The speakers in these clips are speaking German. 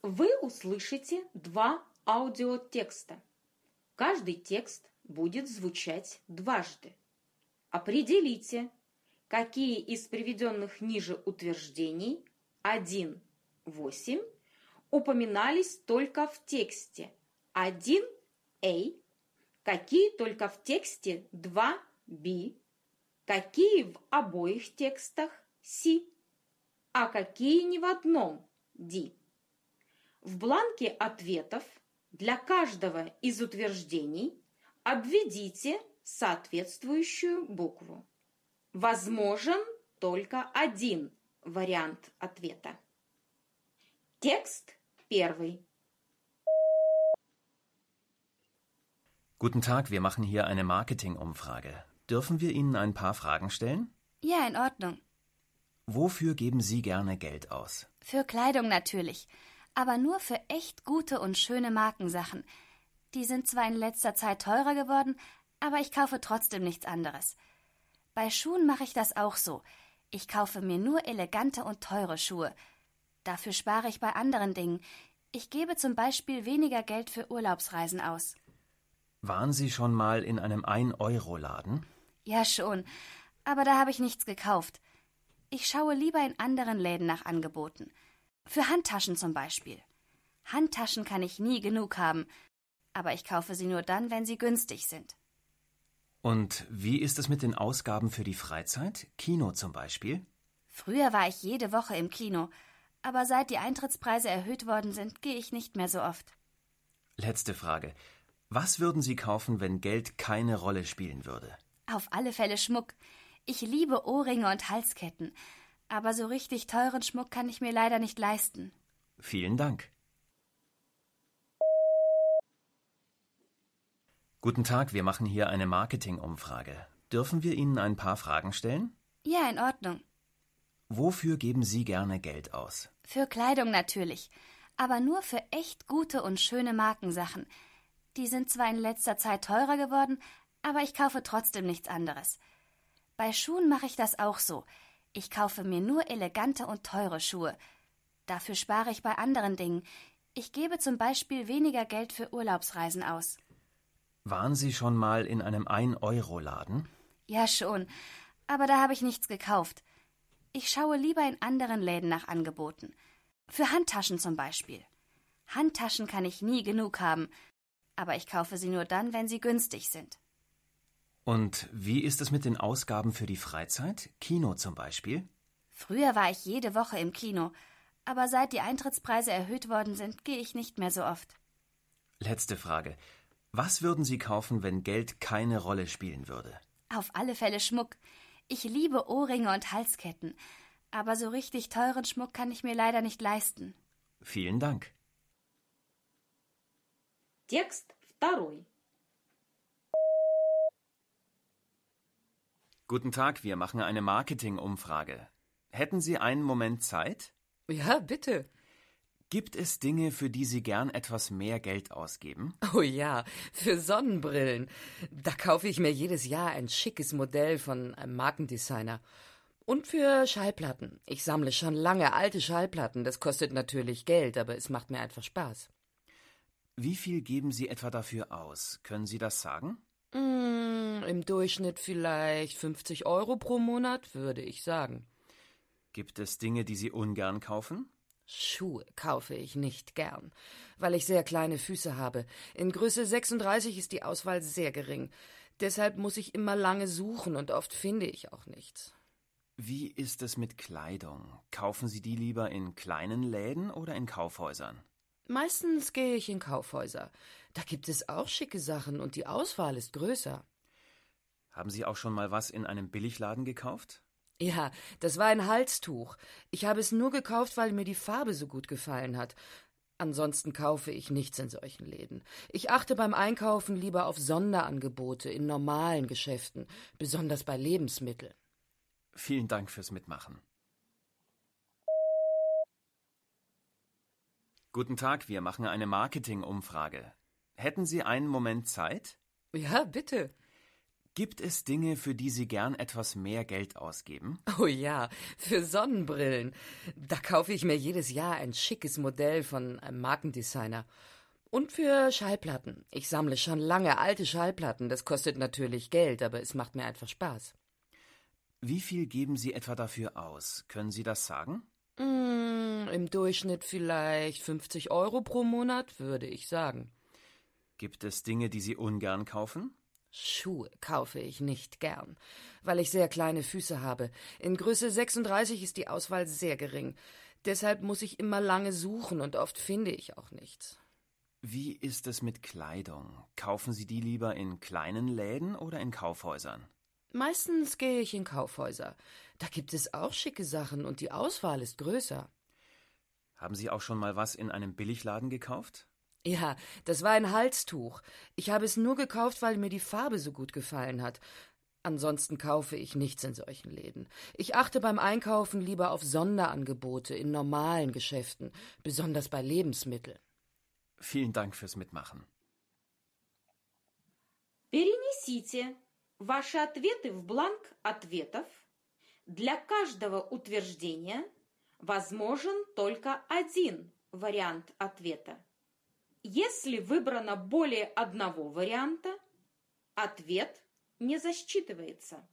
Вы услышите два аудиотекста. Каждый текст будет звучать дважды. Определите, какие из приведенных ниже утверждений 1.8 упоминались только в тексте 1a, какие только в тексте 2b, какие в обоих текстах c, а какие ни в одном d. В бланке ответов для каждого из утверждений обведите соответствующую букву. Возможен только один вариант ответа. Текст первый. Guten Tag, wir machen hier eine Marketingumfrage. Dürfen wir Ihnen ein paar Fragen stellen? Ja, in Ordnung. Wofür geben Sie gerne Geld aus? Für Kleidung natürlich, aber nur für echt gute und schöne Markensachen. Die sind zwar in letzter Zeit teurer geworden, aber ich kaufe trotzdem nichts anderes. Bei Schuhen mache ich das auch so. Ich kaufe mir nur elegante und teure Schuhe. Dafür spare ich bei anderen Dingen. Ich gebe zum Beispiel weniger Geld für Urlaubsreisen aus. Waren Sie schon mal in einem 1-Euro-Laden? Ja, schon. Aber da habe ich nichts gekauft. Ich schaue lieber in anderen Läden nach Angeboten. Für Handtaschen zum Beispiel. Handtaschen kann ich nie genug haben. Aber ich kaufe sie nur dann, wenn sie günstig sind. Und wie ist es mit den Ausgaben für die Freizeit? Kino zum Beispiel? Früher war ich jede Woche im Kino. Aber seit die Eintrittspreise erhöht worden sind, gehe ich nicht mehr so oft. Letzte Frage. Was würden Sie kaufen, wenn Geld keine Rolle spielen würde? Auf alle Fälle Schmuck. Ich liebe Ohrringe und Halsketten. Aber so richtig teuren Schmuck kann ich mir leider nicht leisten. Vielen Dank. Guten Tag, wir machen hier eine Marketingumfrage. Dürfen wir Ihnen ein paar Fragen stellen? Ja, in Ordnung. Wofür geben Sie gerne Geld aus? Für Kleidung natürlich, aber nur für echt gute und schöne Markensachen. Die sind zwar in letzter Zeit teurer geworden, aber ich kaufe trotzdem nichts anderes. Bei Schuhen mache ich das auch so. Ich kaufe mir nur elegante und teure Schuhe. Dafür spare ich bei anderen Dingen. Ich gebe zum Beispiel weniger Geld für Urlaubsreisen aus. Waren Sie schon mal in einem 1-Euro-Laden? Ja, schon. Aber da habe ich nichts gekauft. Ich schaue lieber in anderen Läden nach Angeboten. Für Handtaschen zum Beispiel. Handtaschen kann ich nie genug haben. Aber ich kaufe sie nur dann, wenn sie günstig sind. Und wie ist es mit den Ausgaben für die Freizeit? Kino zum Beispiel? Früher war ich jede Woche im Kino. Aber seit die Eintrittspreise erhöht worden sind, gehe ich nicht mehr so oft. Letzte Frage. Was würden Sie kaufen, wenn Geld keine Rolle spielen würde? Auf alle Fälle Schmuck. Ich liebe Ohrringe und Halsketten. Aber so richtig teuren Schmuck kann ich mir leider nicht leisten. Vielen Dank. Текст второй. Guten Tag, wir machen eine Marketingumfrage. Hätten Sie einen Moment Zeit? Ja, bitte. Gibt es Dinge, für die Sie gern etwas mehr Geld ausgeben? Oh ja, für Sonnenbrillen. Da kaufe ich mir jedes Jahr ein schickes Modell von einem Markendesigner. Und für Schallplatten. Ich sammle schon lange alte Schallplatten. Das kostet natürlich Geld, aber es macht mir einfach Spaß. Wie viel geben Sie etwa dafür aus? Können Sie das sagen? Im Durchschnitt vielleicht 50 Euro pro Monat, würde ich sagen. Gibt es Dinge, die Sie ungern kaufen? Schuhe kaufe ich nicht gern, weil ich sehr kleine Füße habe. In Größe 36 ist die Auswahl sehr gering. Deshalb muss ich immer lange suchen und oft finde ich auch nichts. Wie ist es mit Kleidung? Kaufen Sie die lieber in kleinen Läden oder in Kaufhäusern? Meistens gehe ich in Kaufhäuser. Da gibt es auch schicke Sachen und die Auswahl ist größer. Haben Sie auch schon mal was in einem Billigladen gekauft? Ja, das war ein Halstuch. Ich habe es nur gekauft, weil mir die Farbe so gut gefallen hat. Ansonsten kaufe ich nichts in solchen Läden. Ich achte beim Einkaufen lieber auf Sonderangebote in normalen Geschäften, besonders bei Lebensmitteln. Vielen Dank fürs Mitmachen. Guten Tag, wir machen eine Marketingumfrage. Hätten Sie einen Moment Zeit? Ja, bitte. Gibt es Dinge, für die Sie gern etwas mehr Geld ausgeben? Oh ja, für Sonnenbrillen. Da kaufe ich mir jedes Jahr ein schickes Modell von einem Markendesigner. Und für Schallplatten. Ich sammle schon lange alte Schallplatten. Das kostet natürlich Geld, aber es macht mir einfach Spaß. Wie viel geben Sie etwa dafür aus? Können Sie das sagen? Im Durchschnitt vielleicht 50 Euro pro Monat, würde ich sagen. Gibt es Dinge, die Sie ungern kaufen? Schuhe kaufe ich nicht gern, weil ich sehr kleine Füße habe. In Größe 36 ist die Auswahl sehr gering. Deshalb muss ich immer lange suchen und oft finde ich auch nichts. Wie ist es mit Kleidung? Kaufen Sie die lieber in kleinen Läden oder in Kaufhäusern? Meistens gehe ich in Kaufhäuser. Da gibt es auch schicke Sachen und die Auswahl ist größer. Haben Sie auch schon mal was in einem Billigladen gekauft? Ja, das war ein Halstuch. Ich habe es nur gekauft, weil mir die Farbe so gut gefallen hat. Ansonsten kaufe ich nichts in solchen Läden. Ich achte beim Einkaufen lieber auf Sonderangebote in normalen Geschäften, besonders bei Lebensmitteln. Vielen Dank fürs Mitmachen. Перенесите ваши ответы в бланк ответов. Для каждого утверждения возможен только один вариант ответа. Если выбрано более одного варианта, ответ не засчитывается.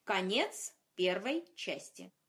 Конец первой части.